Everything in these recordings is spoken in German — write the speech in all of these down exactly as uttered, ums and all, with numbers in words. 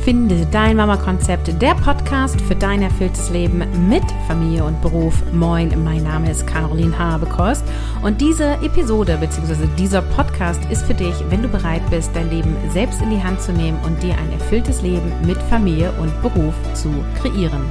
Finde dein Mama-Konzept, der Podcast für dein erfülltes Leben mit Familie und Beruf. Moin, mein Name ist Caroline Habekost und diese Episode bzw. dieser Podcast ist für dich, wenn du bereit bist, dein Leben selbst in die Hand zu nehmen und dir ein erfülltes Leben mit Familie und Beruf zu kreieren.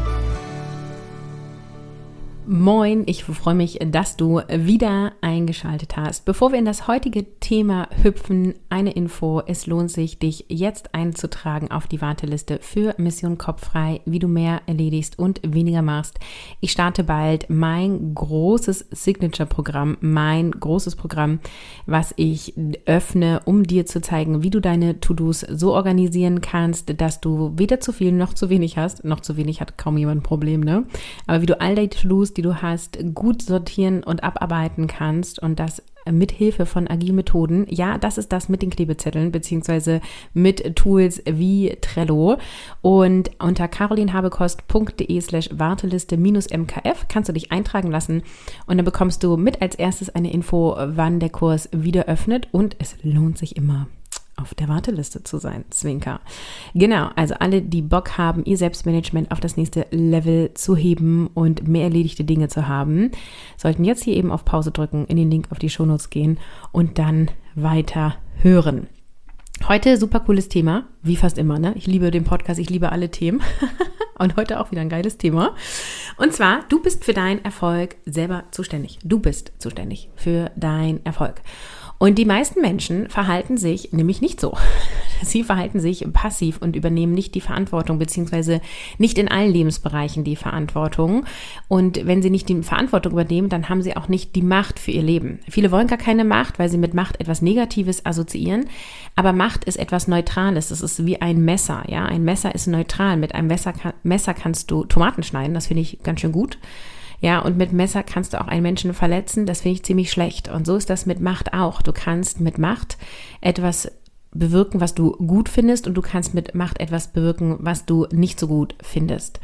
Moin, ich freue mich, dass du wieder eingeschaltet hast. Bevor wir in das heutige Thema hüpfen, eine Info. Es lohnt sich, dich jetzt einzutragen auf die Warteliste für Mission Kopffrei, wie du mehr erledigst und weniger machst. Ich starte bald mein großes Signature-Programm, mein großes Programm, was ich öffne, um dir zu zeigen, wie du deine To-Dos so organisieren kannst, dass du weder zu viel noch zu wenig hast. Noch zu wenig hat kaum jemand ein Problem, ne? Aber wie du all die To-Dos, die du hast, gut sortieren und abarbeiten kannst und das mit Hilfe von agilen Methoden. Ja, das ist das mit den Klebezetteln beziehungsweise mit Tools wie Trello. Und unter carolinhabekost.de slash Warteliste minus MKF kannst du dich eintragen lassen und dann bekommst du mit als erstes eine Info, wann der Kurs wieder öffnet und es lohnt sich immer, auf der Warteliste zu sein, Zwinker. Genau, also alle, die Bock haben, ihr Selbstmanagement auf das nächste Level zu heben und mehr erledigte Dinge zu haben, sollten jetzt hier eben auf Pause drücken, in den Link auf die Shownotes gehen und dann weiter hören. Heute super cooles Thema, wie fast immer, ne? Ich liebe den Podcast, ich liebe alle Themen und heute auch wieder ein geiles Thema. Und zwar, du bist für deinen Erfolg selber zuständig. Du bist zuständig für deinen Erfolg. Und die meisten Menschen verhalten sich nämlich nicht so. Sie verhalten sich passiv und übernehmen nicht die Verantwortung, beziehungsweise nicht in allen Lebensbereichen die Verantwortung. Und wenn sie nicht die Verantwortung übernehmen, dann haben sie auch nicht die Macht für ihr Leben. Viele wollen gar keine Macht, weil sie mit Macht etwas Negatives assoziieren. Aber Macht ist etwas Neutrales. Das ist wie ein Messer. Ja, ein Messer ist neutral. Mit einem Messer, Messer kannst du Tomaten schneiden. Das finde ich ganz schön gut. Ja, und mit Messer kannst du auch einen Menschen verletzen, das finde ich ziemlich schlecht. Und so ist das mit Macht auch. Du kannst mit Macht etwas bewirken, was du gut findest und du kannst mit Macht etwas bewirken, was du nicht so gut findest.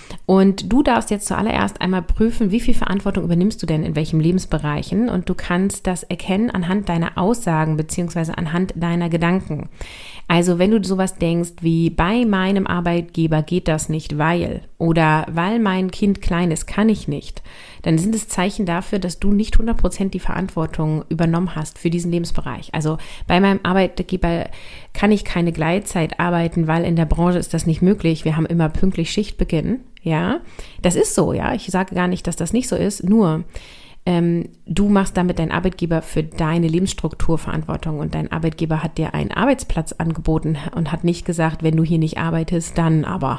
Und du darfst jetzt zuallererst einmal prüfen, wie viel Verantwortung übernimmst du denn in welchen Lebensbereichen und du kannst das erkennen anhand deiner Aussagen beziehungsweise anhand deiner Gedanken. Also wenn du sowas denkst wie bei meinem Arbeitgeber geht das nicht, weil oder weil mein Kind klein ist, kann ich nicht, dann sind es Zeichen dafür, dass du nicht hundert Prozent die Verantwortung übernommen hast für diesen Lebensbereich. Also bei meinem Arbeitgeber kann ich keine Gleitzeit arbeiten, weil in der Branche ist das nicht möglich. Wir haben immer pünktlich Schichtbeginn. Ja, das ist so, ja. Ich sage gar nicht, dass das nicht so ist, nur ähm, du machst damit deinen Arbeitgeber für deine Lebensstruktur Verantwortung und dein Arbeitgeber hat dir einen Arbeitsplatz angeboten und hat nicht gesagt, wenn du hier nicht arbeitest, dann aber.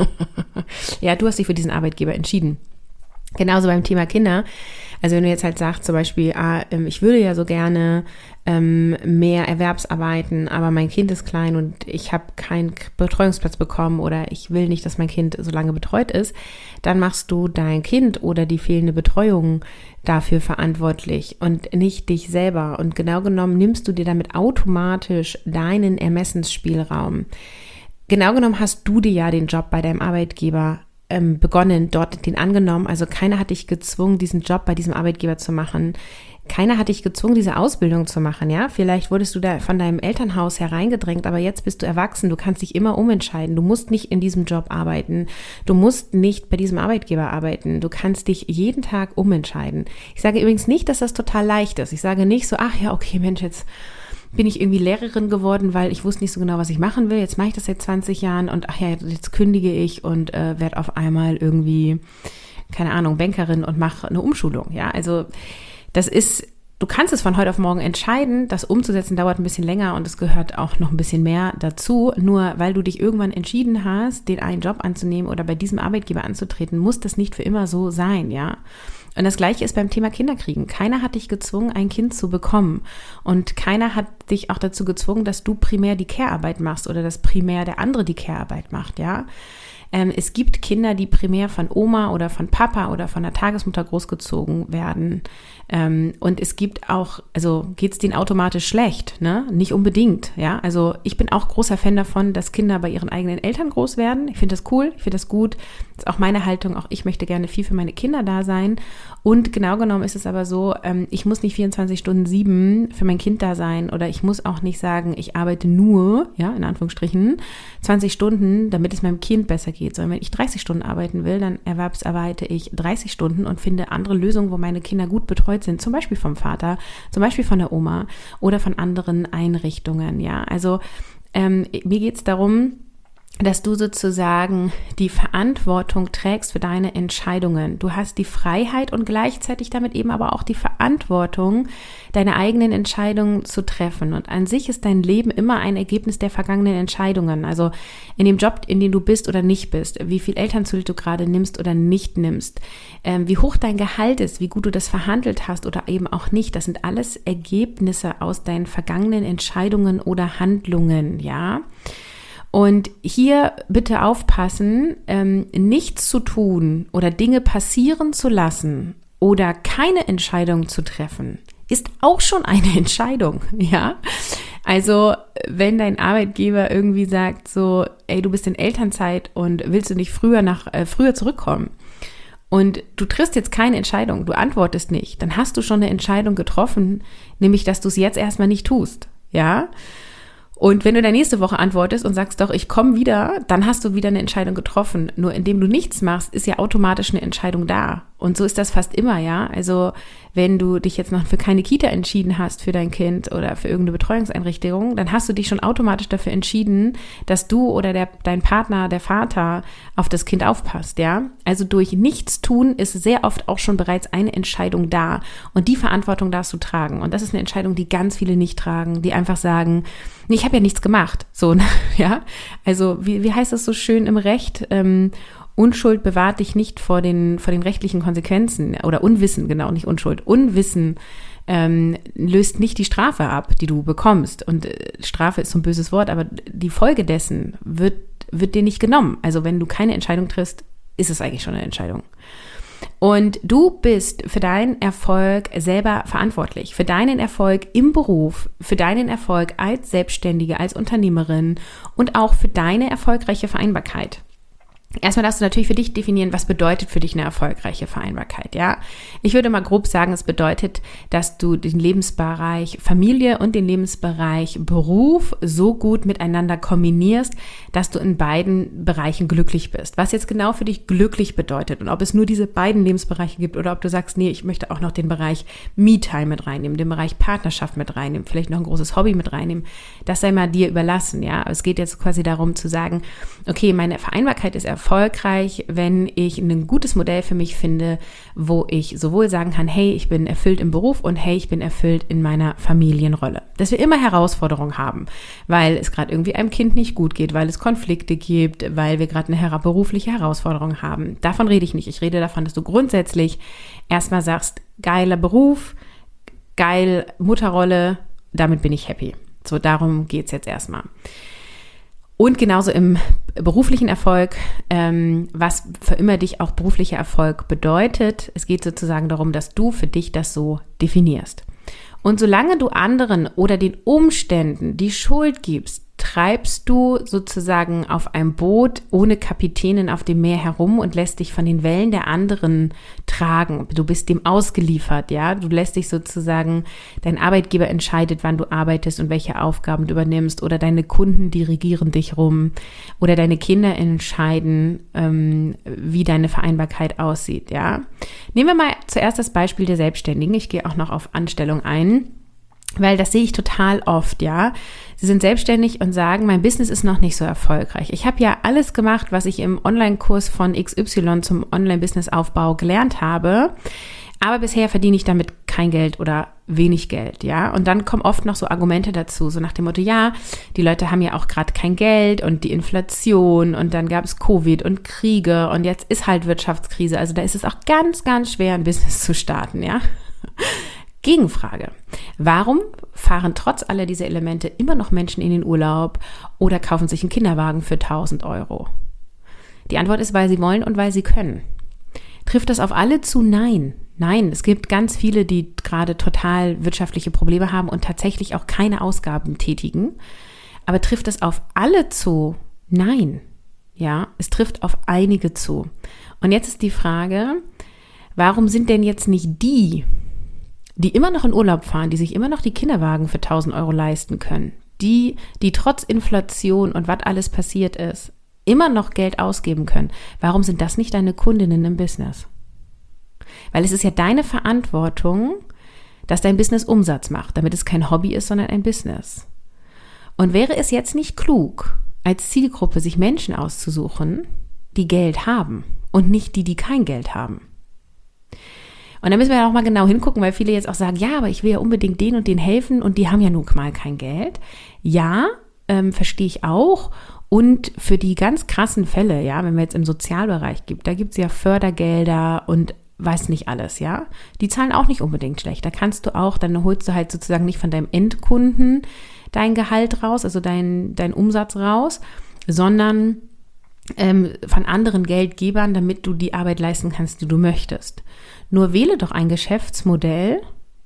Ja, du hast dich für diesen Arbeitgeber entschieden. Genauso beim Thema Kinder. Also wenn du jetzt halt sagst zum Beispiel, ah, ich würde ja so gerne ähm, mehr Erwerbsarbeiten, aber mein Kind ist klein und ich habe keinen Betreuungsplatz bekommen oder ich will nicht, dass mein Kind so lange betreut ist, dann machst du dein Kind oder die fehlende Betreuung dafür verantwortlich und nicht dich selber. Und genau genommen nimmst du dir damit automatisch deinen Ermessensspielraum. Genau genommen hast du dir ja den Job bei deinem Arbeitgeber ähm, begonnen, dort den angenommen. Also keiner hat dich gezwungen, diesen Job bei diesem Arbeitgeber zu machen. Keiner hat dich gezwungen, diese Ausbildung zu machen, ja? Vielleicht wurdest du da von deinem Elternhaus hereingedrängt, aber jetzt bist du erwachsen, du kannst dich immer umentscheiden. Du musst nicht in diesem Job arbeiten. Du musst nicht bei diesem Arbeitgeber arbeiten. Du kannst dich jeden Tag umentscheiden. Ich sage übrigens nicht, dass das total leicht ist. Ich sage nicht so, ach ja, okay, Mensch, jetzt bin ich irgendwie Lehrerin geworden, weil ich wusste nicht so genau, was ich machen will. Jetzt mache ich das seit zwanzig Jahren und ach ja, jetzt kündige ich und äh, werde auf einmal irgendwie, keine Ahnung, Bankerin und mache eine Umschulung. Ja, also das ist, du kannst es von heute auf morgen entscheiden. Das umzusetzen dauert ein bisschen länger und es gehört auch noch ein bisschen mehr dazu. Nur weil du dich irgendwann entschieden hast, den einen Job anzunehmen oder bei diesem Arbeitgeber anzutreten, muss das nicht für immer so sein, ja. Und das Gleiche ist beim Thema Kinderkriegen. Keiner hat dich gezwungen, ein Kind zu bekommen. Und keiner hat dich auch dazu gezwungen, dass du primär die Care-Arbeit machst oder dass primär der andere die Care-Arbeit macht, ja. Ähm, es gibt Kinder, die primär von Oma oder von Papa oder von der Tagesmutter großgezogen werden. Ähm, und es gibt auch, also geht es denen automatisch schlecht, ne? Nicht unbedingt, ja. Also ich bin auch großer Fan davon, dass Kinder bei ihren eigenen Eltern groß werden. Ich finde das cool, ich finde das gut. Das ist auch meine Haltung, auch ich möchte gerne viel für meine Kinder da sein. Und genau genommen ist es aber so, ähm, ich muss nicht vierundzwanzig Stunden sieben für mein Kind da sein oder ich muss auch nicht sagen, ich arbeite nur, ja, in Anführungsstrichen, zwanzig Stunden, damit es meinem Kind besser geht. Sondern wenn ich dreißig Stunden arbeiten will, dann erwerbsarbeite ich dreißig Stunden und finde andere Lösungen, wo meine Kinder gut betreut sind, zum Beispiel vom Vater, zum Beispiel von der Oma oder von anderen Einrichtungen, ja. Also ähm, mir geht es darum, dass du sozusagen die Verantwortung trägst für deine Entscheidungen. Du hast die Freiheit und gleichzeitig damit eben aber auch die Verantwortung, deine eigenen Entscheidungen zu treffen. Und an sich ist dein Leben immer ein Ergebnis der vergangenen Entscheidungen. Also in dem Job, in dem du bist oder nicht bist, wie viel Elternzeit du gerade nimmst oder nicht nimmst, ähm, wie hoch dein Gehalt ist, wie gut du das verhandelt hast oder eben auch nicht. Das sind alles Ergebnisse aus deinen vergangenen Entscheidungen oder Handlungen, ja. Und hier bitte aufpassen, ähm, nichts zu tun oder Dinge passieren zu lassen oder keine Entscheidung zu treffen, ist auch schon eine Entscheidung, ja. Also wenn dein Arbeitgeber irgendwie sagt so, ey, du bist in Elternzeit und willst du nicht früher nach äh, früher zurückkommen und du triffst jetzt keine Entscheidung, du antwortest nicht, dann hast du schon eine Entscheidung getroffen, nämlich dass du es jetzt erstmal nicht tust, ja. Und wenn du dann nächste Woche antwortest und sagst, doch, ich komme wieder, dann hast du wieder eine Entscheidung getroffen. Nur indem du nichts machst, ist ja automatisch eine Entscheidung da. Und so ist das fast immer, ja. Also wenn du dich jetzt noch für keine Kita entschieden hast für dein Kind oder für irgendeine Betreuungseinrichtung, dann hast du dich schon automatisch dafür entschieden, dass du oder der, dein Partner, der Vater auf das Kind aufpasst, ja. Also durch Nichtstun ist sehr oft auch schon bereits eine Entscheidung da. Und die Verantwortung darfst du tragen. Und das ist eine Entscheidung, die ganz viele nicht tragen, die einfach sagen, nee, ich habe ja nichts gemacht. So, ja. Also wie, wie heißt das so schön im Recht? Ähm, Unschuld bewahrt dich nicht vor den, vor den rechtlichen Konsequenzen oder Unwissen, genau, nicht Unschuld. Unwissen ähm, löst nicht die Strafe ab, die du bekommst. Und äh, Strafe ist so ein böses Wort, aber die Folge dessen wird, wird dir nicht genommen. Also wenn du keine Entscheidung triffst, ist es eigentlich schon eine Entscheidung. Und du bist für deinen Erfolg selber verantwortlich, für deinen Erfolg im Beruf, für deinen Erfolg als Selbstständige, als Unternehmerin und auch für deine erfolgreiche Vereinbarkeit. Erstmal darfst du natürlich für dich definieren, was bedeutet für dich eine erfolgreiche Vereinbarkeit, ja? Ich würde mal grob sagen, es bedeutet, dass du den Lebensbereich Familie und den Lebensbereich Beruf so gut miteinander kombinierst, dass du in beiden Bereichen glücklich bist. Was jetzt genau für dich glücklich bedeutet und ob es nur diese beiden Lebensbereiche gibt oder ob du sagst, nee, ich möchte auch noch den Bereich Me-Time mit reinnehmen, den Bereich Partnerschaft mit reinnehmen, vielleicht noch ein großes Hobby mit reinnehmen, das sei mal dir überlassen, ja? Aber es geht jetzt quasi darum zu sagen, okay, meine Vereinbarkeit ist erfolgreich, erfolgreich, wenn ich ein gutes Modell für mich finde, wo ich sowohl sagen kann, hey, ich bin erfüllt im Beruf und hey, ich bin erfüllt in meiner Familienrolle. Dass wir immer Herausforderungen haben, weil es gerade irgendwie einem Kind nicht gut geht, weil es Konflikte gibt, weil wir gerade eine berufliche Herausforderung haben. Davon rede ich nicht. Ich rede davon, dass du grundsätzlich erstmal sagst, geiler Beruf, geil Mutterrolle, damit bin ich happy. So, darum geht es jetzt erstmal. Und genauso im beruflichen Erfolg, ähm, was für immer dich auch beruflicher Erfolg bedeutet. Es geht sozusagen darum, dass du für dich das so definierst. Und solange du anderen oder den Umständen die Schuld gibst, treibst du sozusagen auf einem Boot ohne Kapitänin auf dem Meer herum und lässt dich von den Wellen der anderen tragen. Du bist dem ausgeliefert, ja. Du lässt dich sozusagen, dein Arbeitgeber entscheidet, wann du arbeitest und welche Aufgaben du übernimmst, oder deine Kunden dirigieren dich rum, oder deine Kinder entscheiden, ähm, wie deine Vereinbarkeit aussieht, ja. Nehmen wir mal zuerst das Beispiel der Selbstständigen. Ich gehe auch noch auf Anstellung ein. Weil das sehe ich total oft, ja. Sie sind selbstständig und sagen, mein Business ist noch nicht so erfolgreich. Ich habe ja alles gemacht, was ich im Online-Kurs von X Y zum Online-Business-Aufbau gelernt habe, aber bisher verdiene ich damit kein Geld oder wenig Geld, ja. Und dann kommen oft noch so Argumente dazu, so nach dem Motto, ja, die Leute haben ja auch gerade kein Geld und die Inflation und dann gab es Covid und Kriege und jetzt ist halt Wirtschaftskrise. Also da ist es auch ganz, ganz schwer, ein Business zu starten, ja. Gegenfrage. Warum fahren trotz aller dieser Elemente immer noch Menschen in den Urlaub oder kaufen sich einen Kinderwagen für tausend Euro? Die Antwort ist, weil sie wollen und weil sie können. Trifft das auf alle zu? Nein. Nein, es gibt ganz viele, die gerade total wirtschaftliche Probleme haben und tatsächlich auch keine Ausgaben tätigen. Aber trifft es auf alle zu? Nein. Ja, es trifft auf einige zu. Und jetzt ist die Frage, warum sind denn jetzt nicht die, die immer noch in Urlaub fahren, die sich immer noch die Kinderwagen für tausend Euro leisten können, die, die trotz Inflation und was alles passiert ist, immer noch Geld ausgeben können, warum sind das nicht deine Kundinnen im Business? Weil es ist ja deine Verantwortung, dass dein Business Umsatz macht, damit es kein Hobby ist, sondern ein Business. Und wäre es jetzt nicht klug, als Zielgruppe sich Menschen auszusuchen, die Geld haben und nicht die, die kein Geld haben? Und da müssen wir ja auch mal genau hingucken, weil viele jetzt auch sagen, ja, aber ich will ja unbedingt denen und denen helfen und die haben ja nun mal kein Geld. Ja, ähm, verstehe ich auch. Und für die ganz krassen Fälle, ja, wenn wir jetzt im Sozialbereich gibt, da gibt es ja Fördergelder und weiß nicht alles, ja. Die zahlen auch nicht unbedingt schlecht. Da kannst du auch, dann holst du halt sozusagen nicht von deinem Endkunden dein Gehalt raus, also dein, dein Umsatz raus, sondern ähm, von anderen Geldgebern, damit du die Arbeit leisten kannst, die du möchtest. Nur wähle doch ein Geschäftsmodell,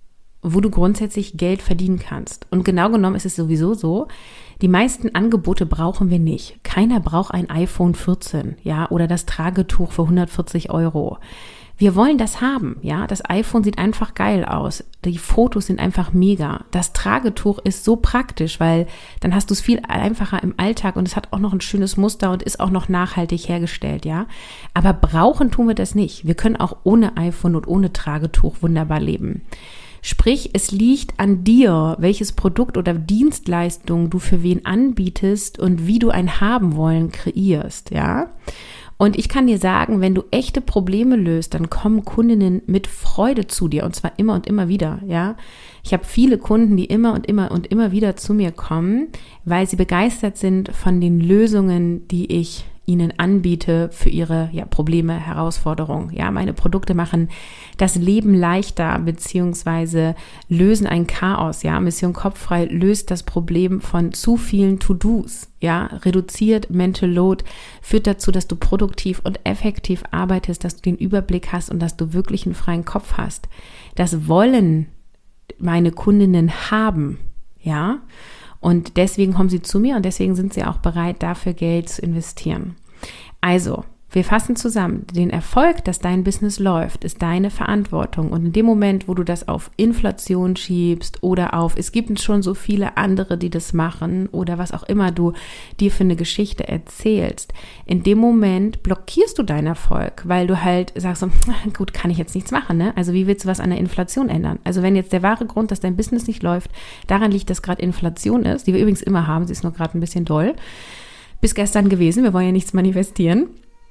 wo du grundsätzlich Geld verdienen kannst. Und genau genommen ist es sowieso so, die meisten Angebote brauchen wir nicht. Keiner braucht ein iPhone vierzehn, ja, oder das Tragetuch für hundertvierzig Euro. Wir wollen das haben, ja. Das iPhone sieht einfach geil aus. Die Fotos sind einfach mega. Das Tragetuch ist so praktisch, weil dann hast du es viel einfacher im Alltag und es hat auch noch ein schönes Muster und ist auch noch nachhaltig hergestellt, ja. Aber brauchen tun wir das nicht. Wir können auch ohne iPhone und ohne Tragetuch wunderbar leben. Sprich, es liegt an dir, welches Produkt oder Dienstleistung du für wen anbietest und wie du ein Haben-Wollen kreierst, ja. Und ich kann dir sagen, wenn du echte Probleme löst, dann kommen Kundinnen mit Freude zu dir und zwar immer und immer wieder, ja. Ich habe viele Kunden, die immer und immer und immer wieder zu mir kommen, weil sie begeistert sind von den Lösungen, die ich ihnen anbiete für ihre ja, Probleme, Herausforderungen. Ja, meine Produkte machen das Leben leichter beziehungsweise lösen ein Chaos. Ja, Mission Kopffrei löst das Problem von zu vielen To-Dos. Ja, reduziert Mental Load, führt dazu, dass du produktiv und effektiv arbeitest, dass du den Überblick hast und dass du wirklich einen freien Kopf hast. Das wollen meine Kundinnen haben. Ja, und deswegen kommen sie zu mir und deswegen sind sie auch bereit, dafür Geld zu investieren. Also, wir fassen zusammen, den Erfolg, dass dein Business läuft, ist deine Verantwortung. Und in dem Moment, wo du das auf Inflation schiebst oder auf, es gibt schon so viele andere, die das machen oder was auch immer du dir für eine Geschichte erzählst, in dem Moment blockierst du deinen Erfolg, weil du halt sagst, so, gut, kann ich jetzt nichts machen, ne? Also wie willst du was an der Inflation ändern? Also wenn jetzt der wahre Grund, dass dein Business nicht läuft, daran liegt, dass gerade Inflation ist, die wir übrigens immer haben, sie ist nur gerade ein bisschen doll, bis gestern gewesen, wir wollen ja nichts manifestieren,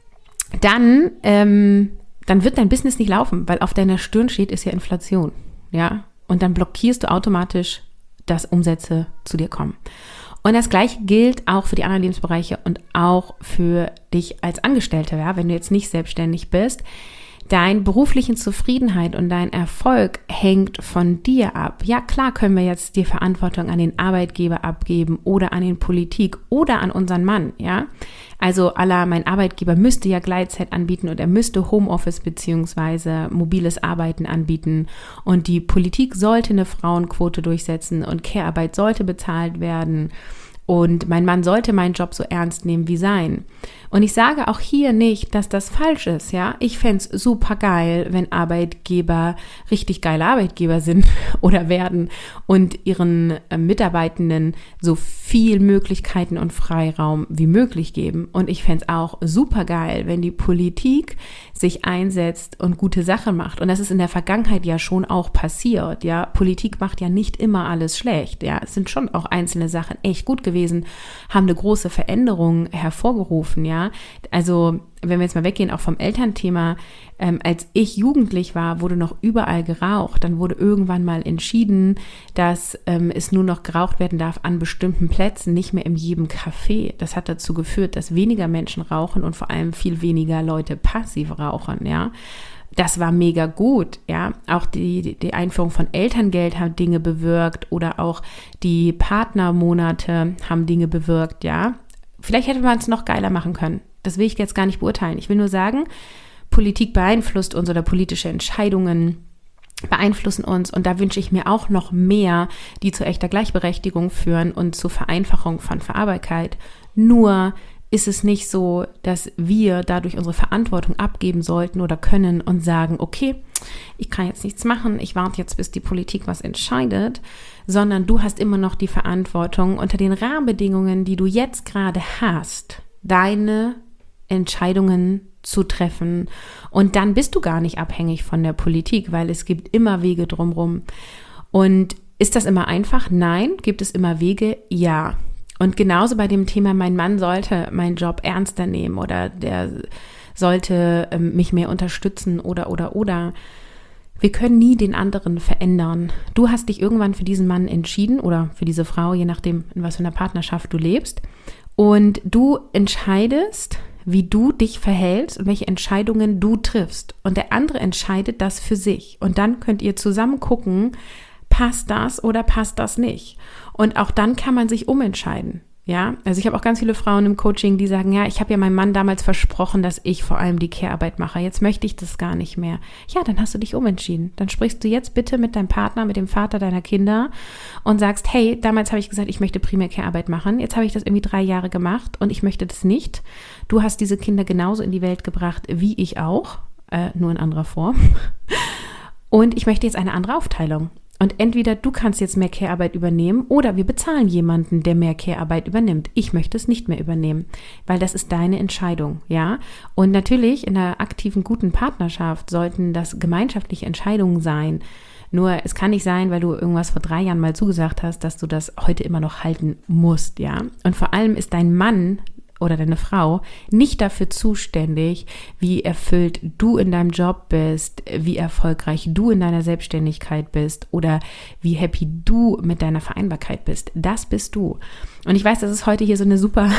dann, ähm, dann wird dein Business nicht laufen, weil auf deiner Stirn steht, ist ja Inflation, ja, und dann blockierst du automatisch, dass Umsätze zu dir kommen. Und das Gleiche gilt auch für die anderen Lebensbereiche und auch für dich als Angestellte, ja, wenn du jetzt nicht selbstständig bist. Deine berufliche Zufriedenheit und dein Erfolg hängt von dir ab. Ja, klar können wir jetzt die Verantwortung an den Arbeitgeber abgeben oder an den Politik oder an unseren Mann, ja. Also à la, mein Arbeitgeber müsste ja Gleitzeit anbieten und er müsste Homeoffice beziehungsweise mobiles Arbeiten anbieten und die Politik sollte eine Frauenquote durchsetzen und Care-Arbeit sollte bezahlt werden. Und mein Mann sollte meinen Job so ernst nehmen wie sein. Und ich sage auch hier nicht, dass das falsch ist, ja. Ich fände es super geil, wenn Arbeitgeber richtig geile Arbeitgeber sind oder werden und ihren äh, Mitarbeitenden so viel Möglichkeiten und Freiraum wie möglich geben. Und ich fände es auch super geil, wenn die Politik sich einsetzt und gute Sachen macht. Und das ist in der Vergangenheit ja schon auch passiert, ja. Politik macht ja nicht immer alles schlecht, ja. Es sind schon auch einzelne Sachen echt gut gewesen, haben eine große Veränderung hervorgerufen, ja. Also wenn wir jetzt mal weggehen, auch vom Elternthema, ähm, als ich jugendlich war, wurde noch überall geraucht. Dann wurde irgendwann mal entschieden, dass ähm, es nur noch geraucht werden darf an bestimmten Plätzen, nicht mehr in jedem Café. Das hat dazu geführt, dass weniger Menschen rauchen und vor allem viel weniger Leute passiv rauchen, ja. Das war mega gut, ja. Auch die, die Einführung von Elterngeld hat Dinge bewirkt oder auch die Partnermonate haben Dinge bewirkt, ja. Vielleicht hätte man es noch geiler machen können. Das will ich jetzt gar nicht beurteilen. Ich will nur sagen, Politik beeinflusst uns oder politische Entscheidungen beeinflussen uns und da wünsche ich mir auch noch mehr, die zu echter Gleichberechtigung führen und zur Vereinfachung von Verarbeitbarkeit. Nur ist es nicht so, dass wir dadurch unsere Verantwortung abgeben sollten oder können und sagen, okay, ich kann jetzt nichts machen, ich warte jetzt, bis die Politik was entscheidet, sondern du hast immer noch die Verantwortung, unter den Rahmenbedingungen, die du jetzt gerade hast, deine Entscheidungen zu treffen. Und dann bist du gar nicht abhängig von der Politik, weil es gibt immer Wege drumherum. Und ist das immer einfach? Nein. Gibt es immer Wege? Ja. Und genauso bei dem Thema, mein Mann sollte meinen Job ernster nehmen oder der sollte ähm, mich mehr unterstützen oder, oder, oder. Wir können nie den anderen verändern. Du hast dich irgendwann für diesen Mann entschieden oder für diese Frau, je nachdem, in was für einer Partnerschaft du lebst. Und du entscheidest, wie du dich verhältst und welche Entscheidungen du triffst. Und der andere entscheidet das für sich. Und dann könnt ihr zusammen gucken, passt das oder passt das nicht? Und auch dann kann man sich umentscheiden. Ja, also ich habe auch ganz viele Frauen im Coaching, die sagen, ja, ich habe ja meinem Mann damals versprochen, dass ich vor allem die Care-Arbeit mache. Jetzt möchte ich das gar nicht mehr. Ja, dann hast du dich umentschieden. Dann sprichst du jetzt bitte mit deinem Partner, mit dem Vater deiner Kinder und sagst, hey, damals habe ich gesagt, ich möchte primär Care-Arbeit machen. Jetzt habe ich das irgendwie drei Jahre gemacht und ich möchte das nicht. Du hast diese Kinder genauso in die Welt gebracht wie ich auch, äh, nur in anderer Form. Und ich möchte jetzt eine andere Aufteilung. Und entweder du kannst jetzt mehr Care-Arbeit übernehmen oder wir bezahlen jemanden, der mehr Care-Arbeit übernimmt. Ich möchte es nicht mehr übernehmen, weil das ist deine Entscheidung, ja. Und natürlich in einer aktiven, guten Partnerschaft sollten das gemeinschaftliche Entscheidungen sein. Nur es kann nicht sein, weil du irgendwas vor drei Jahren mal zugesagt hast, dass du das heute immer noch halten musst, ja. Und vor allem ist dein Mann oder deine Frau nicht dafür zuständig, wie erfüllt du in deinem Job bist, wie erfolgreich du in deiner Selbstständigkeit bist oder wie happy du mit deiner Vereinbarkeit bist. Das bist du. Und ich weiß, das ist heute hier so eine super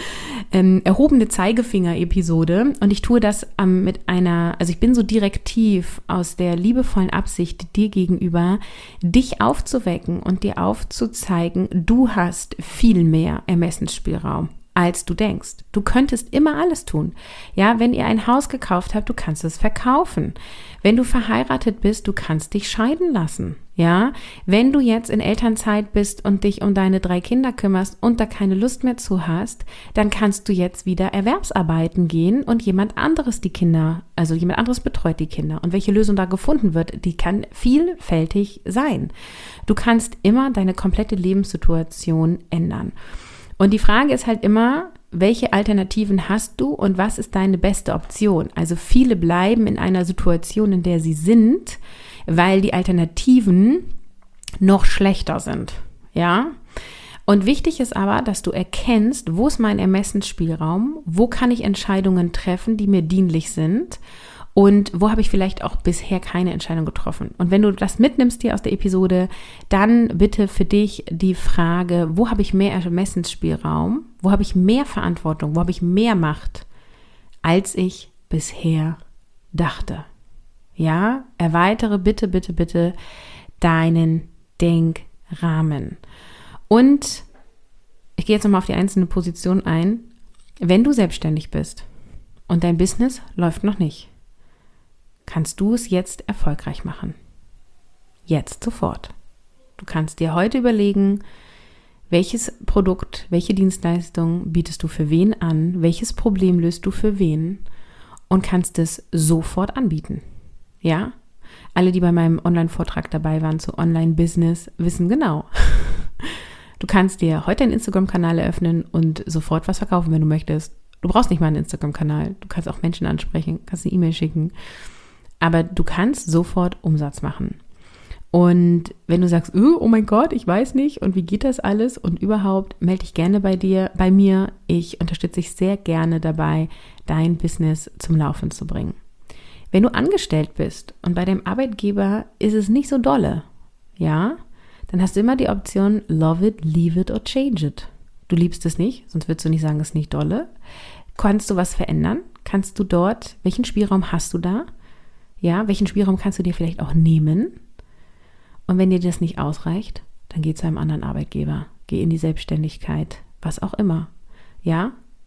ähm, erhobene Zeigefinger-Episode und ich tue das ähm, mit einer, also ich bin so direktiv aus der liebevollen Absicht dir gegenüber, dich aufzuwecken und dir aufzuzeigen, du hast viel mehr Ermessensspielraum, als du denkst. Du könntest immer alles tun. Ja, wenn ihr ein Haus gekauft habt, du kannst es verkaufen. Wenn du verheiratet bist, du kannst dich scheiden lassen. Ja, wenn du jetzt in Elternzeit bist und dich um deine drei Kinder kümmerst und da keine Lust mehr zu hast, dann kannst du jetzt wieder Erwerbsarbeiten gehen und jemand anderes die Kinder, also jemand anderes betreut die Kinder. Und welche Lösung da gefunden wird, die kann vielfältig sein. Du kannst immer deine komplette Lebenssituation ändern. Und die Frage ist halt immer, welche Alternativen hast du und was ist deine beste Option? Also viele bleiben in einer Situation, in der sie sind, weil die Alternativen noch schlechter sind, ja? Und wichtig ist aber, dass du erkennst, wo ist mein Ermessensspielraum, wo kann ich Entscheidungen treffen, die mir dienlich sind und wo habe ich vielleicht auch bisher keine Entscheidung getroffen. Und wenn du das mitnimmst hier aus der Episode, dann bitte für dich die Frage, wo habe ich mehr Ermessensspielraum, wo habe ich mehr Verantwortung, wo habe ich mehr Macht, als ich bisher dachte. Ja, erweitere bitte, bitte, bitte deinen Denkrahmen. Und ich gehe jetzt nochmal auf die einzelne Position ein. Wenn du selbstständig bist und dein Business läuft noch nicht, kannst du es jetzt erfolgreich machen. Jetzt, sofort. Du kannst dir heute überlegen, welches Produkt, welche Dienstleistung bietest du für wen an, welches Problem löst du für wen und kannst es sofort anbieten. Ja? Alle, die bei meinem Online-Vortrag dabei waren zu Online-Business, wissen genau. Du kannst dir heute einen Instagram-Kanal eröffnen und sofort was verkaufen, wenn du möchtest. Du brauchst nicht mal einen Instagram-Kanal. Du kannst auch Menschen ansprechen, kannst eine E-Mail schicken. Aber du kannst sofort Umsatz machen. Und wenn du sagst, oh mein Gott, ich weiß nicht und wie geht das alles und überhaupt, melde dich gerne bei dir, bei mir. Ich unterstütze dich sehr gerne dabei, dein Business zum Laufen zu bringen. Wenn du angestellt bist und bei deinem Arbeitgeber ist es nicht so dolle, ja, dann hast du immer die Option love it, leave it or change it. Du liebst es nicht, sonst würdest du nicht sagen, es ist nicht dolle. Kannst du was verändern? Kannst du dort, welchen Spielraum hast du da? Ja, welchen Spielraum kannst du dir vielleicht auch nehmen? Und wenn dir das nicht ausreicht, dann geh zu einem anderen Arbeitgeber. Geh in die Selbstständigkeit, was auch immer. Ja,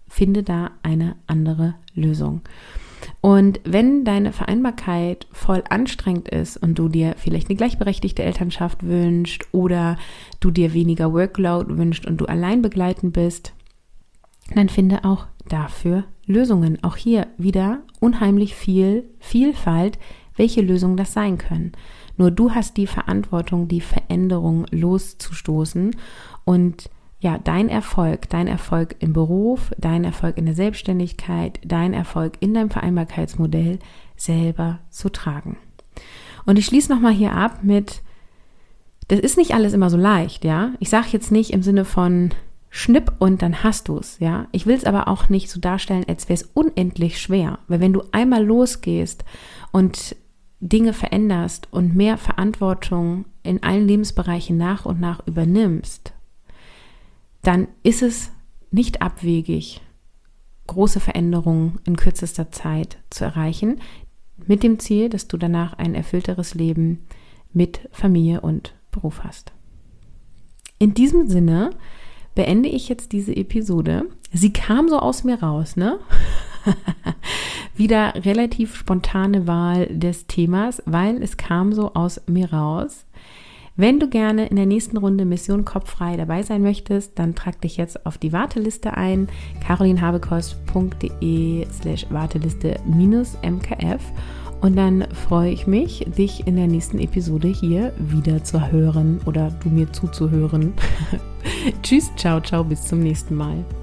finde da eine andere Lösung. Und wenn deine Vereinbarkeit voll anstrengend ist und du dir vielleicht eine gleichberechtigte Elternschaft wünschst oder du dir weniger Workload wünschst und du allein begleitend bist, dann finde auch dafür Lösungen. Auch hier wieder unheimlich viel Vielfalt, welche Lösungen das sein können. Nur du hast die Verantwortung, die Veränderung loszustoßen und ja, dein Erfolg, dein Erfolg im Beruf, dein Erfolg in der Selbstständigkeit, dein Erfolg in deinem Vereinbarkeitsmodell selber zu tragen. Und ich schließe nochmal hier ab mit, das ist nicht alles immer so leicht, ja. Ich sage jetzt nicht im Sinne von Schnipp und dann hast du es, ja. Ich will es aber auch nicht so darstellen, als wäre es unendlich schwer, weil wenn du einmal losgehst und Dinge veränderst und mehr Verantwortung in allen Lebensbereichen nach und nach übernimmst, dann ist es nicht abwegig, große Veränderungen in kürzester Zeit zu erreichen, mit dem Ziel, dass du danach ein erfüllteres Leben mit Familie und Beruf hast. In diesem Sinne beende ich jetzt diese Episode. Sie kam so aus mir raus, ne? Wieder relativ spontane Wahl des Themas, weil es kam so aus mir raus. Wenn du gerne in der nächsten Runde Mission Kopffrei dabei sein möchtest, dann trag dich jetzt auf die Warteliste ein, carolinhabekost.de slash Warteliste minus MKF und dann freue ich mich, dich in der nächsten Episode hier wieder zu hören oder du mir zuzuhören. Tschüss, ciao, ciao, bis zum nächsten Mal.